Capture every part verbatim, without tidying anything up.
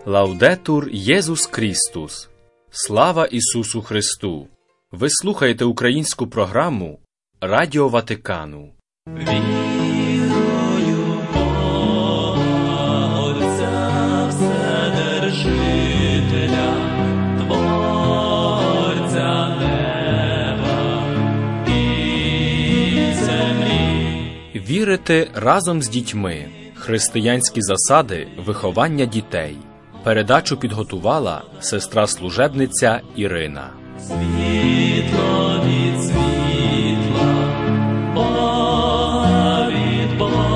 Лаудетур Єсус Крістус! Слава Ісусу Христу! Ви слухаєте українську програму Радіо Ватикану. Вірую Бога, Отця Вседержителя, Творця неба і землі. Вірити разом з дітьми. Християнські засади виховання дітей. Передачу підготувала сестра-служебниця Ірина. Світло від світла, Бога від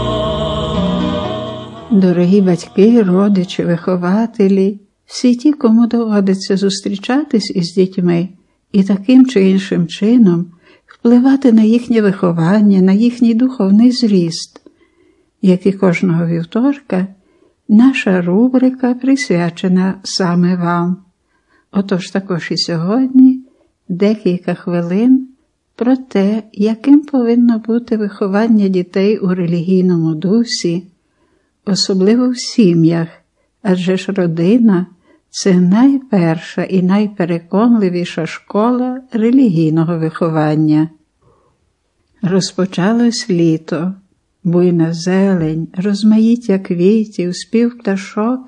Бога. Дорогі батьки, родичі, вихователі, всі ті, кому доводиться зустрічатись із дітьми і таким чи іншим чином впливати на їхнє виховання, на їхній духовний зріст. Як і кожного вівторка, наша рубрика присвячена саме вам. Отож також і сьогодні декілька хвилин про те, яким повинно бути виховання дітей у релігійному дусі, особливо в сім'ях, адже ж родина – це найперша і найпереконливіша школа релігійного виховання. Розпочалось літо. Буйна зелень, розмаїття квітів, спів пташок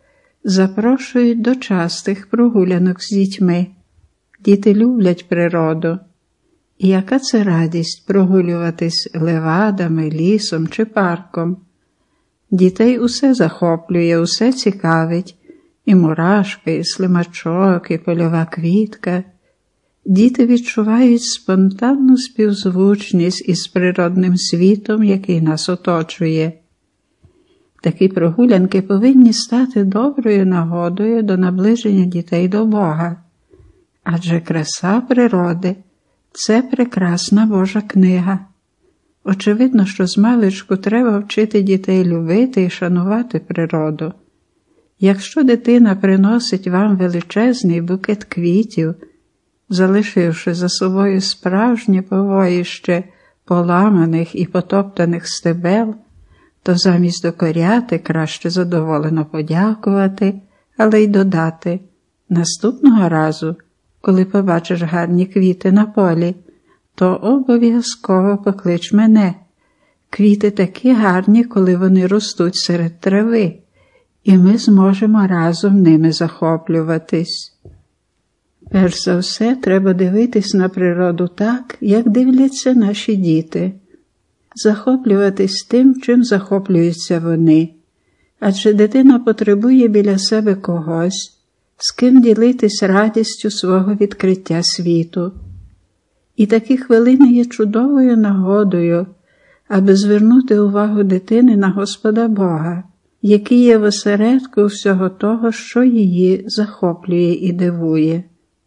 запрошують до частих прогулянок з дітьми. Діти люблять природу. І яка це радість прогулюватись левадами, лісом чи парком. Дітей усе захоплює, усе цікавить. І мурашки, і слимачок, і польова квітка. Діти відчувають спонтанну співзвучність із природним світом, який нас оточує. Такі прогулянки повинні стати доброю нагодою до наближення дітей до Бога. Адже краса природи – це прекрасна Божа книга. Очевидно, що змалечку треба вчити дітей любити і шанувати природу. Якщо дитина приносить вам величезний букет квітів, залишивши за собою справжнє повоїще поламаних і потоптаних стебел, то замість докоряти краще задоволено подякувати, але й додати: наступного разу, коли побачиш гарні квіти на полі, то обов'язково поклич мене. Квіти такі гарні, коли вони ростуть серед трави, і ми зможемо разом ними захоплюватись. Перш за все, треба дивитись на природу так, як дивляться наші діти. Захоплюватись тим, чим захоплюються вони. Адже дитина потребує біля себе когось, з ким ділитись радістю свого відкриття світу. І такі хвилини є чудовою нагодою, аби звернути увагу дитини на Господа Бога, який є в осередку всього того, що її захоплює і дивує.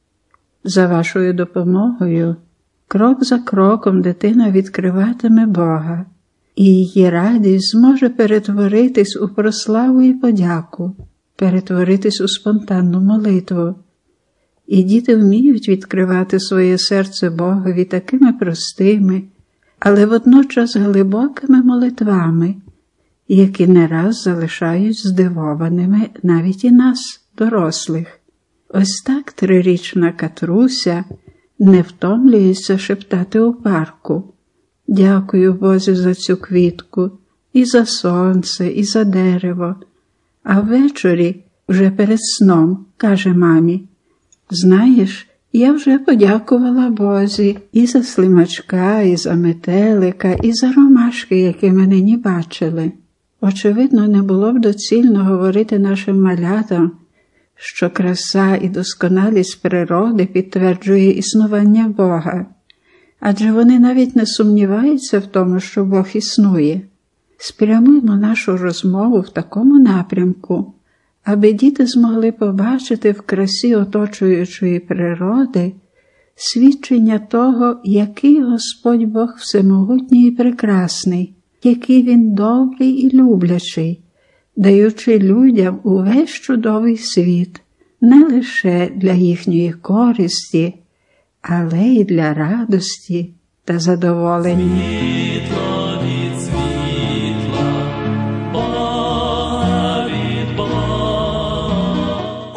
За вашою допомогою, крок за кроком дитина відкриватиме Бога, і її радість зможе перетворитись у прославу і подяку, перетворитись у спонтанну молитву. І діти вміють відкривати своє серце Богові такими простими, але водночас глибокими молитвами, які не раз залишають здивованими навіть і нас, дорослих. Ось так трирічна Катруся не втомлюється шептати у парку: «Дякую Бозі за цю квітку, і за сонце, і за дерево». А ввечері, вже перед сном, каже мамі: «Знаєш, я вже подякувала Бозі і за слимачка, і за метелика, і за ромашки, які ми нині бачили». Очевидно, не було б доцільно говорити нашим малятам, що краса і досконалість природи підтверджує існування Бога, адже вони навіть не сумніваються в тому, що Бог існує. Спрямуємо нашу розмову в такому напрямку, аби діти змогли побачити в красі оточуючої природи свідчення того, який Господь Бог всемогутній і прекрасний, який Він добрий і люблячий, даючи людям увесь чудовий світ не лише для їхньої користі, але й для радості та задоволення. Світло від світла, Бога від Бога.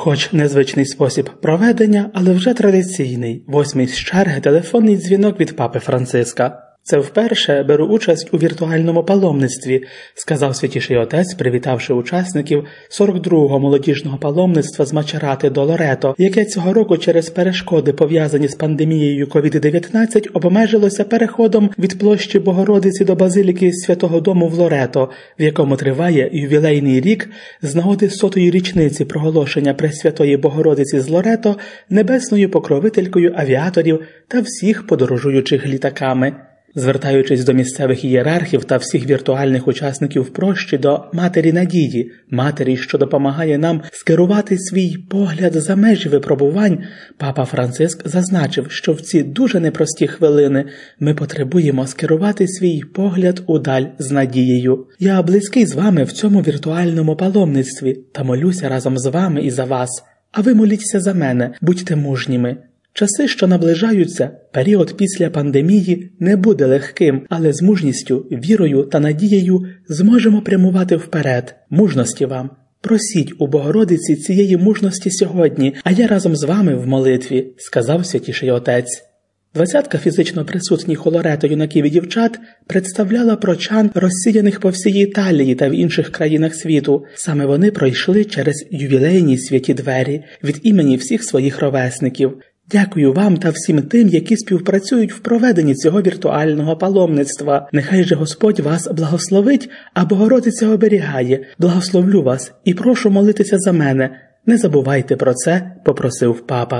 Хоч незвичний спосіб проведення, але вже традиційний. Восьмий з черги телефонний дзвінок від папи Франциска. «Це вперше беру участь у віртуальному паломництві», – сказав Святіший Отець, привітавши учасників сорок другого молодіжного паломництва з Мачерати до Лорето, яке цього року через перешкоди, пов'язані з пандемією ковід дев'ятнадцять, обмежилося переходом від площі Богородиці до базиліки Святого Дому в Лорето, в якому триває ювілейний рік з нагоди сотої річниці проголошення Пресвятої Богородиці з Лорето небесною покровителькою авіаторів та всіх подорожуючих літаками. Звертаючись до місцевих ієрархів та всіх віртуальних учасників прощі до Матері Надії, Матері, що допомагає нам скерувати свій погляд за межі випробувань, папа Франциск зазначив, що в ці дуже непрості хвилини ми потребуємо скерувати свій погляд удаль з надією. Я близький з вами в цьому віртуальному паломництві та молюся разом з вами і за вас, а ви моліться за мене, будьте мужніми. Часи, що наближаються, період після пандемії не буде легким, але з мужністю, вірою та надією зможемо прямувати вперед. Мужності вам! Просіть у Богородиці цієї мужності сьогодні, а я разом з вами в молитві, сказав Святіший Отець. Двадцятка фізично присутніх у Лорето юнаків і дівчат представляла прочан, розсіяних по всій Італії та в інших країнах світу. Саме вони пройшли через ювілейні святі двері від імені всіх своїх ровесників. Дякую вам та всім тим, які співпрацюють в проведенні цього віртуального паломництва. Нехай же Господь вас благословить, а Богородиця оберігає. Благословлю вас і прошу молитися за мене. Не забувайте про це, попросив папа.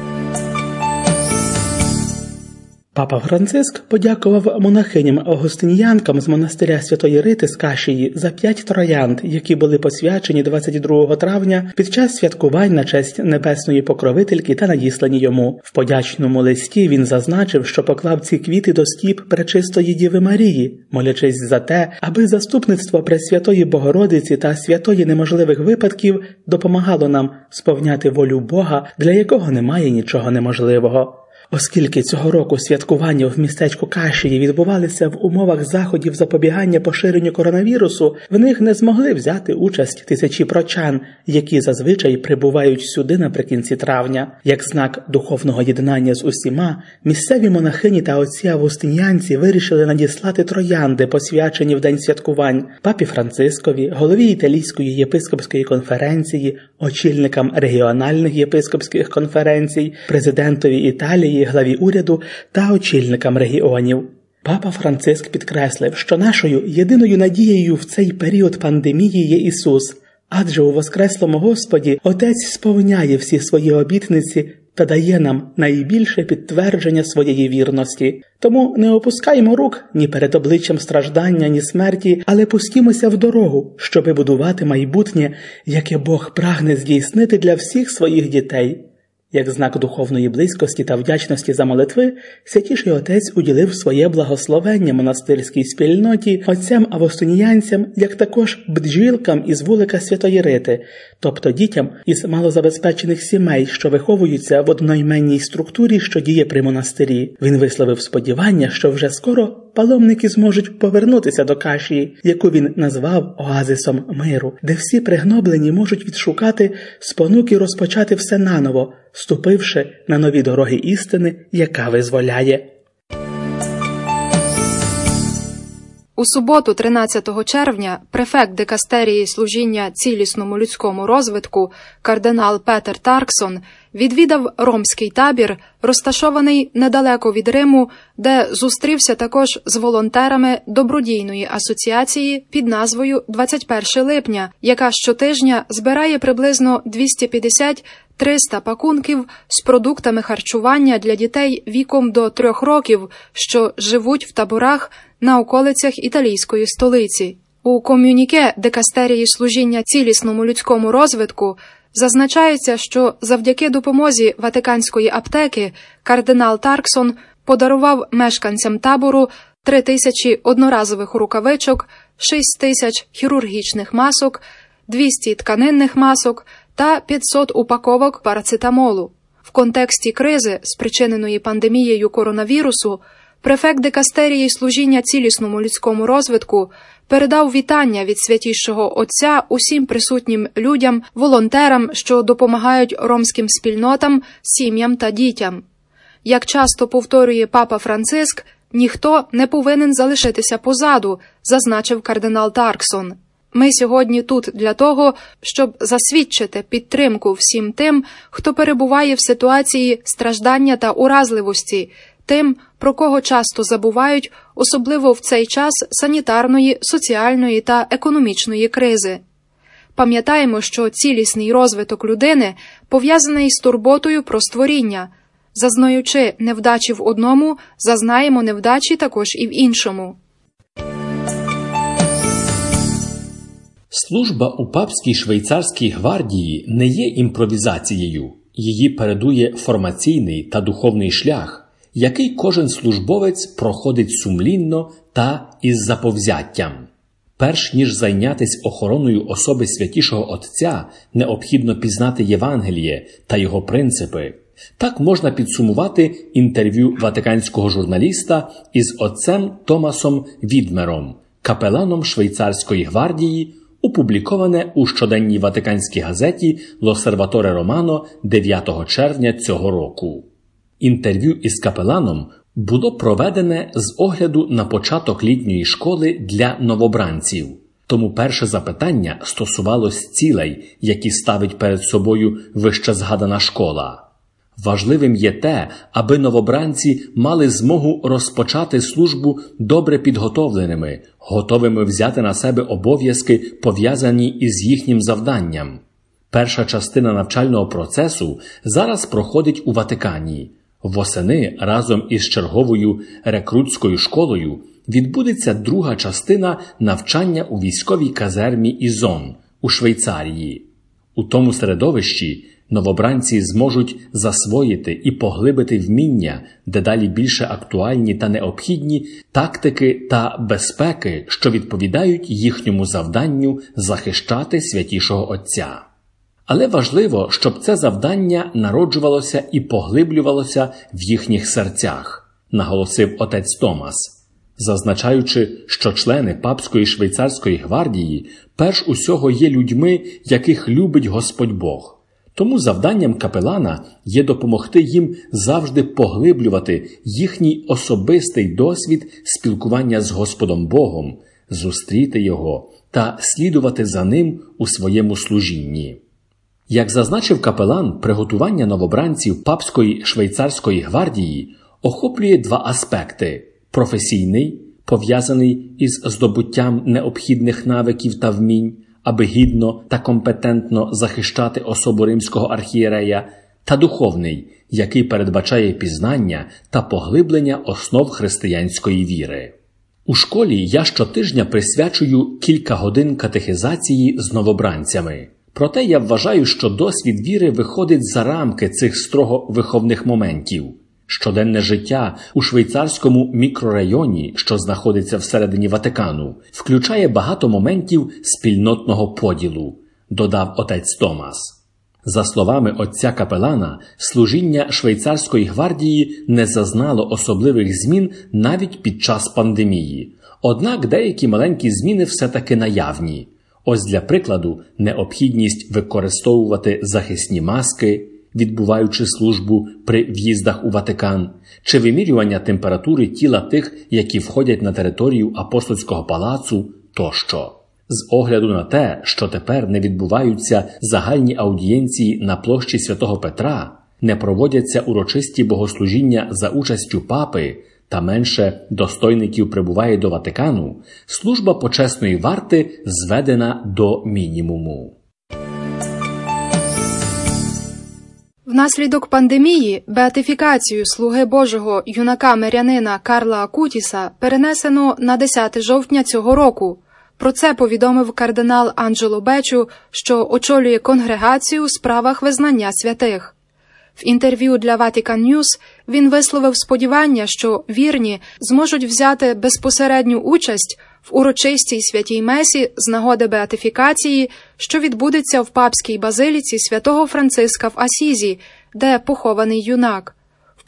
Папа Франциск подякував монахиням-августинянкам з монастиря Святої Рити з Кашії за п'ять троянд, які були посвячені двадцять другого травня під час святкувань на честь небесної покровительки та надіслані йому. В подячному листі він зазначив, що поклав ці квіти до стіп Пречистої Діви Марії, молячись за те, аби заступництво Пресвятої Богородиці та святої неможливих випадків допомагало нам сповняти волю Бога, для якого немає нічого неможливого. Оскільки цього року святкування в містечку Кашії відбувалися в умовах заходів запобігання поширенню коронавірусу, в них не змогли взяти участь тисячі прочан, які зазвичай прибувають сюди наприкінці травня. Як знак духовного єднання з усіма, місцеві монахині та отці-августинянці вирішили надіслати троянди, посвячені в день святкувань, папі Францискові, голові Італійської єпископської конференції, очільникам регіональних єпископських конференцій, президентові Італії, главі уряду та очільникам регіонів. Папа Франциск підкреслив, що нашою єдиною надією в цей період пандемії є Ісус, адже у Воскреслому Господі Отець сповняє всі свої обітниці та дає нам найбільше підтвердження своєї вірності. Тому не опускаймо рук ні перед обличчям страждання, ні смерті, але пустімося в дорогу, щоби будувати майбутнє, яке Бог прагне здійснити для всіх своїх дітей. Як знак духовної близькості та вдячності за молитви, Святіший Отець уділив своє благословення монастирській спільноті, отцям-августинянцям, як також бджілкам із вулика Святої Рити, тобто дітям із малозабезпечених сімей, що виховуються в одноіменній структурі, що діє при монастирі. Він висловив сподівання, що вже скоро паломники зможуть повернутися до Кашії, яку він назвав оазисом миру, де всі пригноблені можуть відшукати спонуки розпочати все наново, ступивши на нові дороги істини, яка визволяє. У суботу, тринадцятого червня, префект дикастерії служіння цілісному людському розвитку кардинал Петер Тарксон відвідав ромський табір, розташований недалеко від Риму, де зустрівся також з волонтерами добродійної асоціації під назвою «двадцять перше липня», яка щотижня збирає приблизно двісті п'ятдесят - триста пакунків з продуктами харчування для дітей віком до трьох років, що живуть в таборах на околицях італійської столиці. У ком'юніке дикастерії служіння цілісному людському розвитку зазначається, що завдяки допомозі Ватиканської аптеки кардинал Тарксон подарував мешканцям табору три тисячі одноразових рукавичок, шість тисяч хірургічних масок, двісті тканинних масок та п'ятсот упаковок парацетамолу. В контексті кризи, спричиненої пандемією коронавірусу, префект дикастерії служіння цілісному людському розвитку передав вітання від Святішого Отця усім присутнім людям, волонтерам, що допомагають ромським спільнотам, сім'ям та дітям. Як часто повторює Папа Франциск, ніхто не повинен залишитися позаду, зазначив кардинал Тарксон. Ми сьогодні тут для того, щоб засвідчити підтримку всім тим, хто перебуває в ситуації страждання та уразливості, тим, про кого часто забувають, особливо в цей час санітарної, соціальної та економічної кризи. Пам'ятаємо, що цілісний розвиток людини пов'язаний з турботою про створіння. Зазнаючи невдачі в одному, зазнаємо невдачі також і в іншому. Служба у папській швейцарській гвардії не є імпровізацією. Її передує формаційний та духовний шлях, який кожен службовець проходить сумлінно та із заповзяттям. Перш ніж зайнятись охороною особи Святішого Отця, необхідно пізнати Євангеліє та його принципи. Так можна підсумувати інтерв'ю ватиканського журналіста із отцем Томасом Відмером, капеланом швейцарської гвардії, опубліковане у щоденній ватиканській газеті «L'Osservatore Romano» дев'ятого червня цього року. Інтерв'ю із капеланом було проведене з огляду на початок літньої школи для новобранців. Тому перше запитання стосувалось цілей, які ставить перед собою вище згадана школа. Важливим є те, аби новобранці мали змогу розпочати службу добре підготовленими, готовими взяти на себе обов'язки, пов'язані із їхнім завданням. Перша частина навчального процесу зараз проходить у Ватикані. Восени разом із черговою рекрутською школою відбудеться друга частина навчання у військовій казармі Ізон у Швейцарії. У тому середовищі новобранці зможуть засвоїти і поглибити вміння, дедалі більше актуальні та необхідні тактики та безпеки, що відповідають їхньому завданню захищати Святішого Отця. Але важливо, щоб це завдання народжувалося і поглиблювалося в їхніх серцях, наголосив отець Томас, зазначаючи, що члени папської швейцарської гвардії перш усього є людьми, яких любить Господь Бог. Тому завданням капелана є допомогти їм завжди поглиблювати їхній особистий досвід спілкування з Господом Богом, зустріти Його та слідувати за Ним у своєму служінні. Як зазначив капелан, приготування новобранців папської швейцарської гвардії охоплює два аспекти – професійний, пов'язаний із здобуттям необхідних навиків та вмінь, аби гідно та компетентно захищати особу римського архієрея, та духовний, який передбачає пізнання та поглиблення основ християнської віри. У школі я щотижня присвячую кілька годин катехизації з новобранцями. Проте я вважаю, що досвід віри виходить за рамки цих строго виховних моментів. Щоденне життя у швейцарському мікрорайоні, що знаходиться всередині Ватикану, включає багато моментів спільнотного поділу, додав отець Томас. За словами отця капелана, служіння швейцарської гвардії не зазнало особливих змін навіть під час пандемії. Однак деякі маленькі зміни все-таки наявні. Ось для прикладу, необхідність використовувати захисні маски, відбуваючи службу при в'їздах у Ватикан, чи вимірювання температури тіла тих, які входять на територію апостольського палацу, тощо. З огляду на те, що тепер не відбуваються загальні аудієнції на площі Святого Петра, не проводяться урочисті богослужіння за участю папи, та менше достойників прибуває до Ватикану, служба почесної варти зведена до мінімуму. Внаслідок пандемії беатифікацію слуги Божого юнака-мирянина Карла Акутіса перенесено на десяте жовтня цього року. Про це повідомив кардинал Анджело Бечу, що очолює конгрегацію у справах визнання святих. В інтерв'ю для Vatican News він висловив сподівання, що вірні зможуть взяти безпосередню участь в урочистій святій месі з нагоди беатифікації, що відбудеться в папській базиліці святого Франциска в Асізі, де похований юнак. В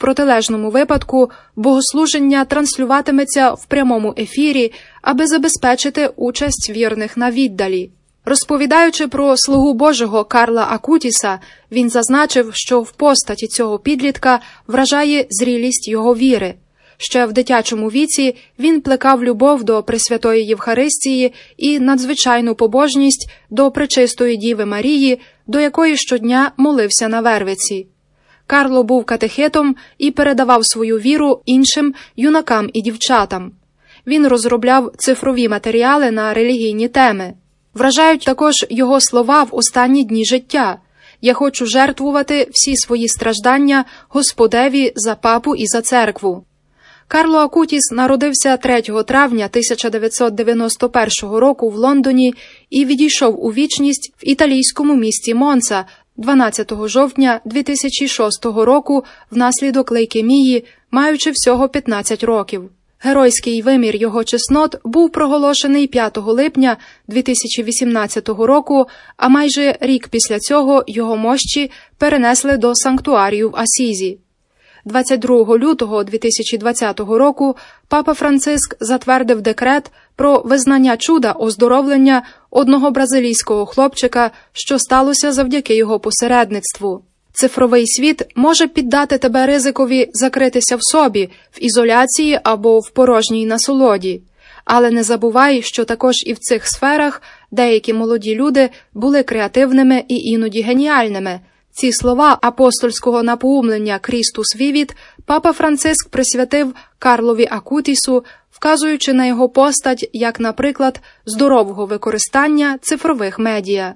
протилежному випадку богослуження транслюватиметься в прямому ефірі, аби забезпечити участь вірних на віддалі. Розповідаючи про слугу Божого Карла Акутіса, він зазначив, що в постаті цього підлітка вражає зрілість його віри. Ще в дитячому віці він плекав любов до Пресвятої Євхаристії і надзвичайну побожність до Пречистої Діви Марії, до якої щодня молився на Вервиці. Карло був катехетом і передавав свою віру іншим юнакам і дівчатам. Він розробляв цифрові матеріали на релігійні теми. Вражають також його слова в останні дні життя: «Я хочу жертвувати всі свої страждання Господеві за папу і за церкву». Карло Акутіс народився третього травня тисяча дев'ятсот дев'яносто першого року в Лондоні і відійшов у вічність в італійському місті Монца дванадцятого жовтня дві тисячі шостого року внаслідок лейкемії, маючи всього п'ятнадцять років. Геройський вимір його чеснот був проголошений п'ятого липня дві тисячі вісімнадцятого року, а майже рік після цього його мощі перенесли до санктуарію в Асізі. двадцять другого лютого дві тисячі двадцятого року папа Франциск затвердив декрет про визнання чуда оздоровлення одного бразилійського хлопчика, що сталося завдяки його посередництву. Цифровий світ може піддати тебе ризикові закритися в собі, в ізоляції або в порожній насолоді. Але не забувай, що також і в цих сферах деякі молоді люди були креативними і іноді геніальними. Ці слова апостольського напоумлення «Крістус вівіт» папа Франциск присвятив Карлові Акутісу, вказуючи на його постать як, наприклад, здорового використання цифрових медіа.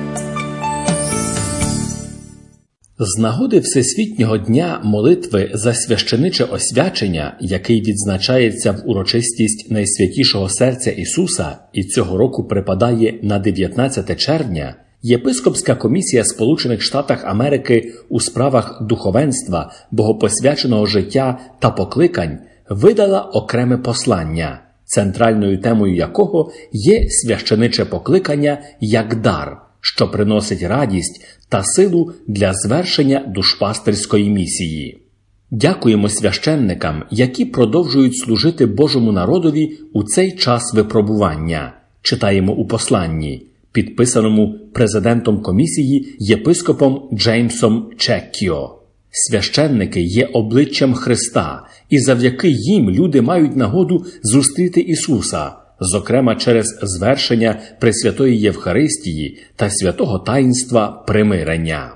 З нагоди Всесвітнього дня молитви за священиче освячення, який відзначається в урочистість Найсвятішого Серця Ісуса і цього року припадає на дев'ятнадцяте червня, Єпископська комісія Сполучених Штатів Америки у справах духовенства, богопосвяченого життя та покликань видала окреме послання, центральною темою якого є священиче покликання як дар, що приносить радість та силу для звершення душпастерської місії. Дякуємо священникам, які продовжують служити Божому народові у цей час випробування, читаємо у посланні, підписаному президентом комісії єпископом Джеймсом Чеккіо. Священники є обличчям Христа, і завдяки їм люди мають нагоду зустріти Ісуса, зокрема через звершення Пресвятої Євхаристії та святого таїнства примирення.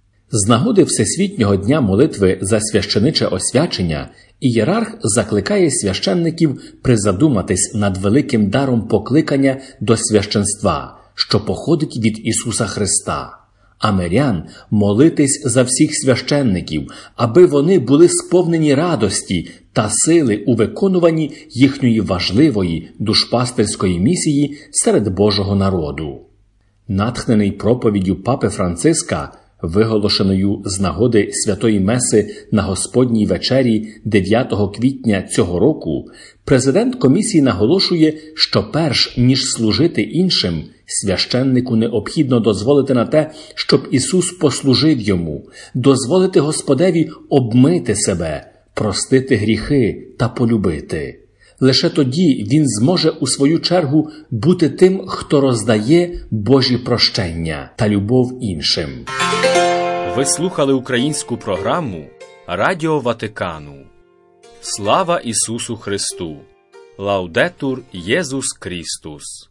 З нагоди Всесвітнього дня молитви за священиче освячення ієрарх закликає священників призадуматись над великим даром покликання до священства, що походить від Ісуса Христа, а мирян молитись за всіх священників, аби вони були сповнені радості та сили у виконуванні їхньої важливої душпастерської місії серед Божого народу. Натхнений проповіддю папи Франциска, виголошеною з нагоди Святої Меси на Господній вечері дев'ятого квітня цього року, президент комісії наголошує, що перш ніж служити іншим, священнику необхідно дозволити на те, щоб Ісус послужив йому, дозволити Господеві обмити себе, простити гріхи та полюбити. Лише тоді він зможе у свою чергу бути тим, хто роздає Божі прощення та любов іншим. Ви слухали українську програму Радіо Ватикану. Слава Ісусу Христу! Лаудетур Єсус Крістус!